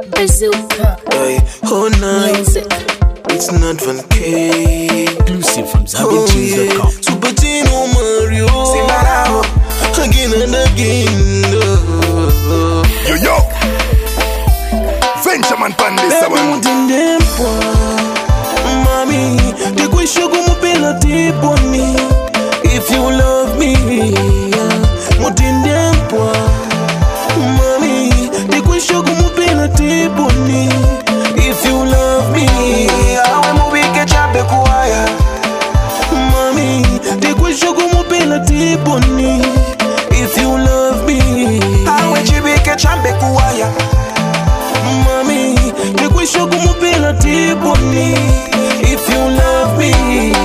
Bazooka. Hey, all night. Music. It's not Van K. Exclusive from ZambianTunes.com. Super Tino Mario. Simbarao. Again and again. Yo. Ventureman Pandis. Mami, te kuisho kumupela tiponi. If you love me, mutinde mpwa. Mami, te kuisho kumupela tiponi. If you love me, awe mubike chape kuwaya. Mami, te kuisho kumupela tiponi. If you love me, awe chibike chape kuwaya. Mami, te kuisho kumupela tiponi. If you love me,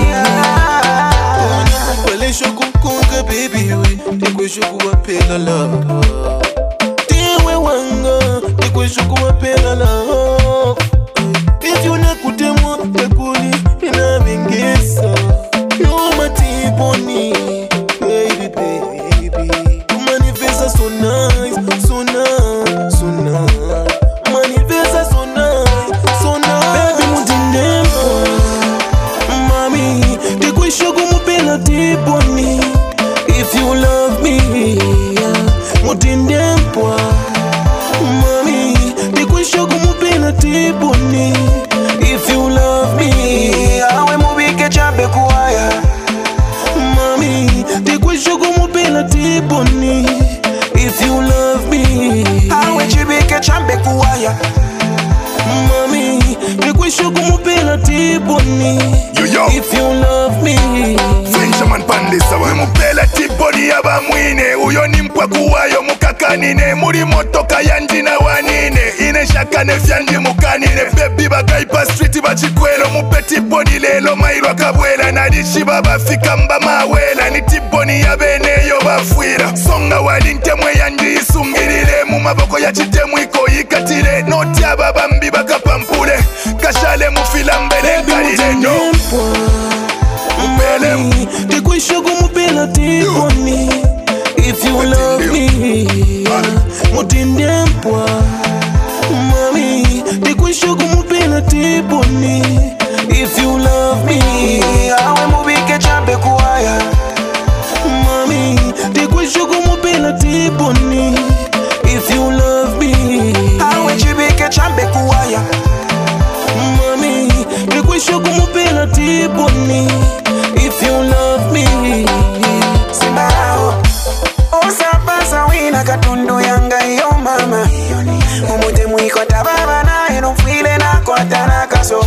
wale shoku kunga baby we, te kuisho kuwapela love. Tewe wanga, te kuisho kuwapela love. If you nakutemwa, tekuli inavingisa. You're my tiponi, baby, baby. Manifesta so nice, so nice, so nice. Manifesta so nice, so nice. Baby, mutinde mpwa. Mami, te kuisho kumupela tiponi. If you love me, mutinde mpwa. Mami, te kuisho kumupela tiponi. If you love me, awe mubike chape kuwaya. Mami, te kuisho kumupela tiponi. If you love me, awe chibike chape kuwaya. Mami, te kuisho kumupela tiponi. Yo. If you love me, Ventureman Pandis. Mupela tiponi yaba mwine. Uyo ni mpwa kuwayo mukakanine. Muri motoka yandi na wanine. Ine shakane fyandi mukanine. Baby bagaipa street bachikwelo. Mupe tiponi lelo mairwa kabwela. Nadishi baba fika mba mawela. Ni tiponi ya bene yo bafwira. Songa walinte mwe yandi isungirire. Mumaboko ya chitemu iko ikatire. Noti ya baba mbi bakapampule. Kashale mufila mbele kalile no. Mami, te kuisho kumupela tiponi. If you love me, mutinde mpwa. Mami, te kuisho kumupela tiponi. If you love me, awe mubike chape kuwaya. Mami, te kuisho kumupela tiponi. If you love me, awe chibike chape kuwaya. Mami, te kuisho kumupela tiponi. If you love me, Simbarao. Osapasa wina katundu yanga iyo mama. Umute mwiko tababa na eno file na kwa tanaka so.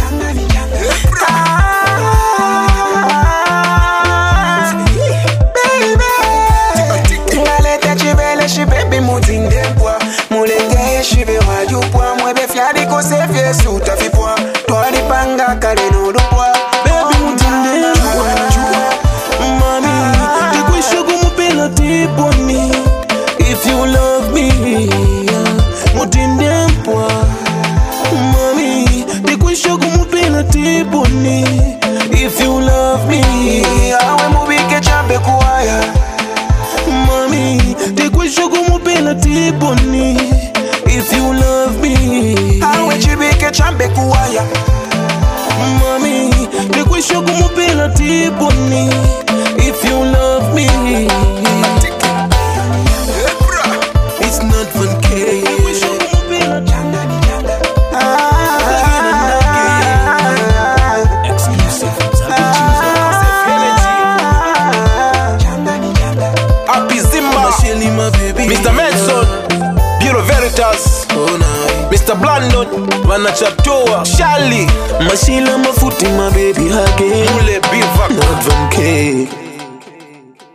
Baby, ngalete chibele shibebi mutinde mpwa. Mulenge shibe wajupwa. Mwebe fiadi kosefye suta vipwa. Tuari panga kale nulupwa. Baby mutinde mpwa. Mami, te kuisho kumupela tiponi. If you love me, mutinde mpwa. Mami, te kuisho kumupela tiponi. If you love me, awe mubike chape kuwaya. Mami, te kuisho kumupela tiponi. If you love me, awe chibike chape kuwaya. Mami, te kuisho kumupela tiponi. If you love me, it's not Van K. Exclusive from ZambianTunes.com. Happy Zimba, Shelly, my baby. Mr. Medson, Bureau Veritas, Oh, night. Mr. Blandon, Wanachatua, Charlie, Mashila mafuti, my baby, again. Ule Bivak. Not Van K.